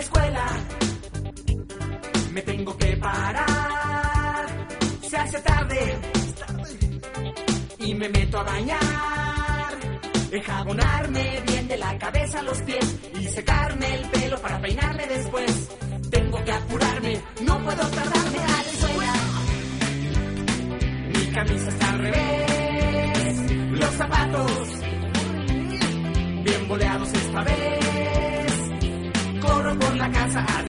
escuela me tengo que parar. Se hace tarde y me meto a bañar, enjabonarme bien de la cabeza a los pies y secarme el pelo para peinarme después. Tengo que apurarme, no puedo tardarme a la escuela. Mi camisa está al revés, los zapatos bien boleados esta vez. Corro por la casa a